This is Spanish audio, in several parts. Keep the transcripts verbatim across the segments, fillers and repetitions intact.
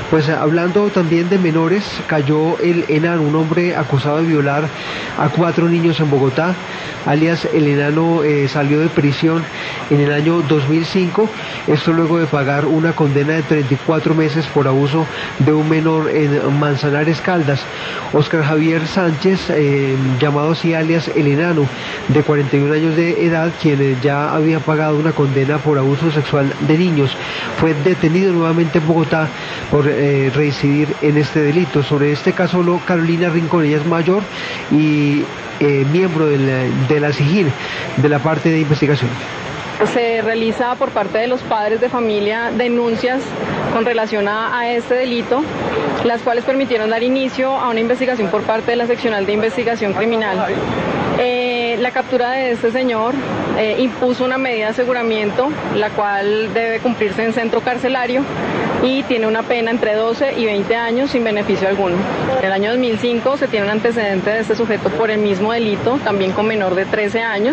Pues hablando también de menores, cayó el enano, un hombre acusado de violar a cuatro niños en Bogotá, alias el enano eh, salió de prisión en el año dos mil cinco, esto luego de pagar una condena de treinta y cuatro meses por abuso de un menor en Manzanares, Caldas. Oscar Javier Sánchez, eh, llamado así alias el enano, de cuarenta y un años de edad, quien ya había pagado una condena por abuso sexual de niños, fue detenido nuevamente en Bogotá por eh, reincidir en este delito. Sobre este caso habló Carolina Rincón, ella es mayor y eh, miembro de la, de la SIGIN, de la parte de investigación. Se realiza por parte de los padres de familia denuncias con relación a, a este delito, las cuales permitieron dar inicio a una investigación por parte de la Seccional de Investigación Criminal. Eh, la captura de este señor eh, impuso una medida de aseguramiento, la cual debe cumplirse en centro carcelario y tiene una pena entre doce y veinte años sin beneficio alguno. En el año dos mil cinco se tiene un antecedente de este sujeto por el mismo delito, también con menor de trece años,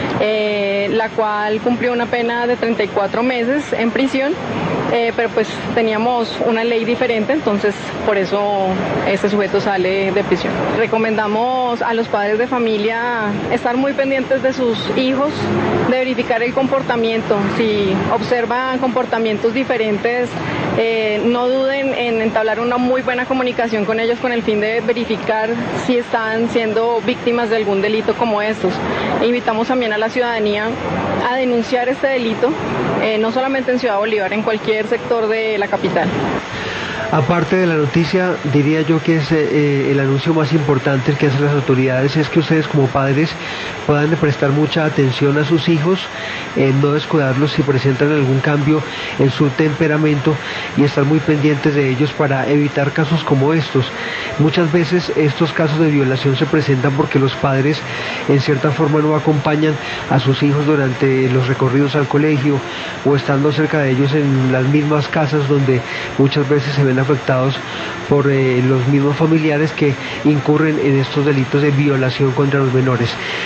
eh, la cual cumplió una pena de treinta y cuatro meses en prisión, eh, pero pues teníamos una ley diferente, entonces por eso este sujeto sale de prisión. Recomendamos a los padres de familia estar muy pendientes de sus hijos, de verificar el comportamiento. Si observan comportamientos diferentes, eh, no duden en entablar una muy buena comunicación con ellos con el fin de verificar si están siendo víctimas de algún delito como estos. E invitamos también a la ciudadanía a denunciar este delito, eh, no solamente en Ciudad Bolívar, en cualquier sector de la capital. Aparte de la noticia, diría yo que es eh, el anuncio más importante que hacen las autoridades, es que ustedes como padres puedan prestar mucha atención a sus hijos, eh, no descuidarlos si presentan algún cambio en su temperamento y estar muy pendientes de ellos para evitar casos como estos. Muchas veces estos casos de violación se presentan porque los padres en cierta forma no acompañan a sus hijos durante los recorridos al colegio o estando cerca de ellos en las mismas casas donde muchas veces se ven afectados por eh, los mismos familiares que incurren en estos delitos de violación contra los menores.